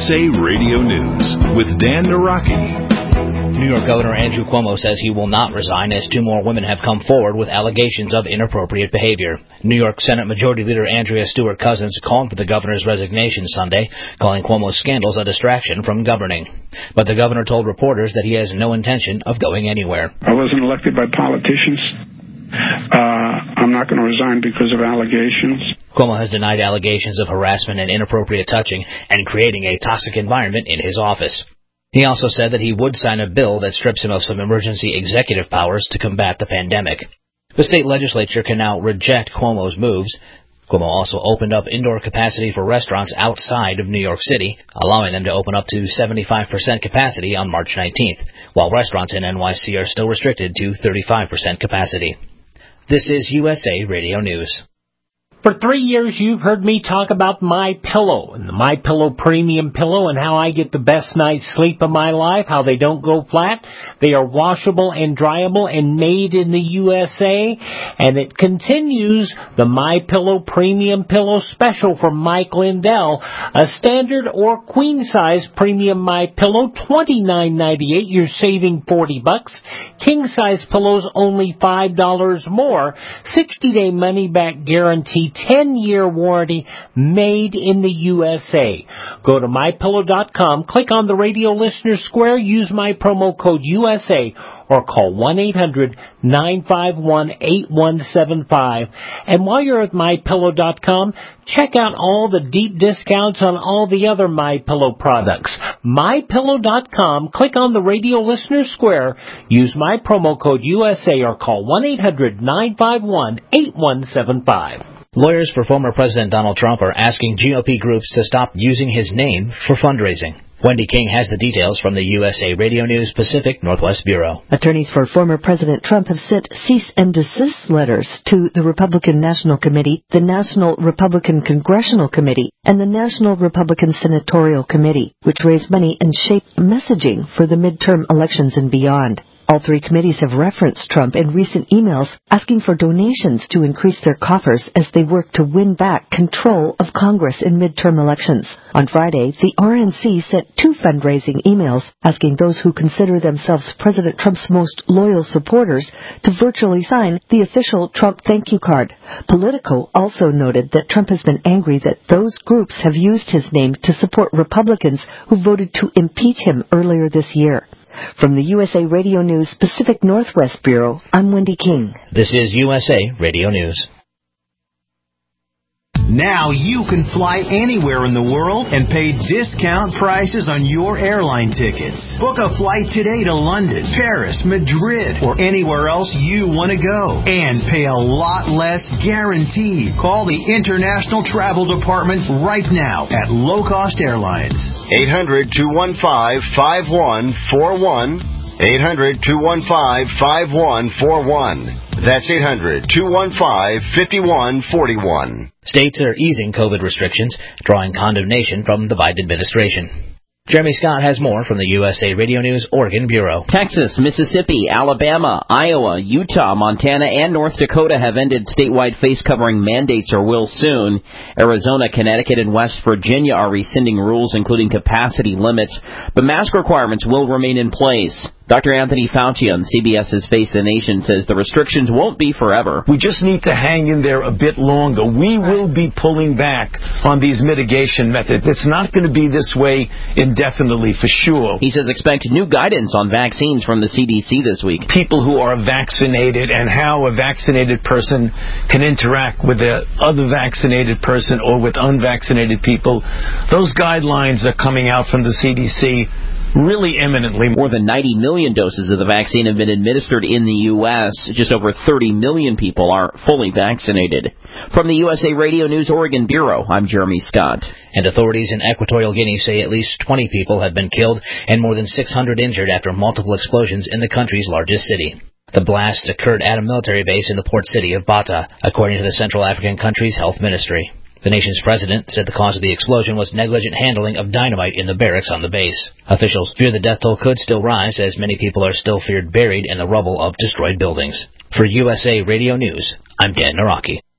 USA Radio News with Dan Naraki. New York Governor Andrew Cuomo says he will not resign as 2 more women have come forward with allegations of inappropriate behavior. New York Senate Majority Leader Andrea Stewart Cousins called for the governor's resignation Sunday, calling Cuomo's scandals a distraction from governing. But the governor told reporters that he has no intention of going anywhere. I wasn't elected by politicians. I'm not going to resign because of allegations. Cuomo has denied allegations of harassment and inappropriate touching and creating a toxic environment in his office. He also said that he would sign a bill that strips him of some emergency executive powers to combat the pandemic. The state legislature can now reject Cuomo's moves. Cuomo also opened up indoor capacity for restaurants outside of New York City, allowing them to open up to 75% capacity on March 19th, while restaurants in NYC are still restricted to 35% capacity. This is USA Radio News. For 3 years, you've heard me talk about MyPillow and the MyPillow Premium Pillow and how I get the best night's sleep of my life, how they don't go flat. They are washable and dryable and made in the USA. And it continues the MyPillow Premium Pillow special from Mike Lindell. A standard or queen-size premium MyPillow, $29.98. You're saving $40. King-size pillows, only $5 more. 60-day money-back guarantee. 10-year warranty, made in the USA. Go to MyPillow.com, click on the radio listener square, use my promo code USA, or call 1-800-951-8175. And while you're at MyPillow.com, check out all the deep discounts on all the other MyPillow products. MyPillow.com, click on the radio listener square, use my promo code USA, or call 1-800-951-8175. Lawyers for former President Donald Trump are asking GOP groups to stop using his name for fundraising. Wendy King has the details from the USA Radio News Pacific Northwest Bureau. Attorneys for former President Trump have sent cease and desist letters to the Republican National Committee, the National Republican Congressional Committee, and the National Republican Senatorial Committee, which raise money and shape messaging for the midterm elections and beyond. All 3 committees have referenced Trump in recent emails asking for donations to increase their coffers as they work to win back control of Congress in midterm elections. On Friday, the RNC sent 2 fundraising emails asking those who consider themselves President Trump's most loyal supporters to virtually sign the official Trump thank you card. Politico also noted that Trump has been angry that those groups have used his name to support Republicans who voted to impeach him earlier this year. From the USA Radio News Pacific Northwest Bureau, I'm Wendy King. This is USA Radio News. Now you can fly anywhere in the world and pay discount prices on your airline tickets. Book a flight today to London, Paris, Madrid, or anywhere else you want to go. And pay a lot less guaranteed. Call the International Travel Department right now at Low Cost Airlines. 800-215-5141. 800-215-5141. That's 800-215-5141. States are easing COVID restrictions, drawing condemnation from the Biden administration. Jeremy Scott has more from the USA Radio News Oregon Bureau. Texas, Mississippi, Alabama, Iowa, Utah, Montana, and North Dakota have ended statewide face-covering mandates or will soon. Arizona, Connecticut, and West Virginia are rescinding rules, including capacity limits, but mask requirements will remain in place. Dr. Anthony Fauci on CBS's Face the Nation says the restrictions won't be forever. We just need to hang in there a bit longer. We will be pulling back on these mitigation methods. It's not going to be this way indefinitely, for sure. He says expect new guidance on vaccines from the CDC this week. People who are vaccinated and how a vaccinated person can interact with the other vaccinated person or with unvaccinated people, those guidelines are coming out from the CDC really imminently. More than 90 million doses of the vaccine have been administered in the U.S. Just over 30 million people are fully vaccinated. From the USA Radio News Oregon Bureau, I'm Jeremy Scott. And authorities in Equatorial Guinea say at least 20 people have been killed and more than 600 injured after multiple explosions in the country's largest city. The blasts occurred at a military base in the port city of Bata, according to the Central African country's health ministry. The nation's president said the cause of the explosion was negligent handling of dynamite in the barracks on the base. Officials fear the death toll could still rise as many people are still feared buried in the rubble of destroyed buildings. For USA Radio News, I'm Dan Naraki.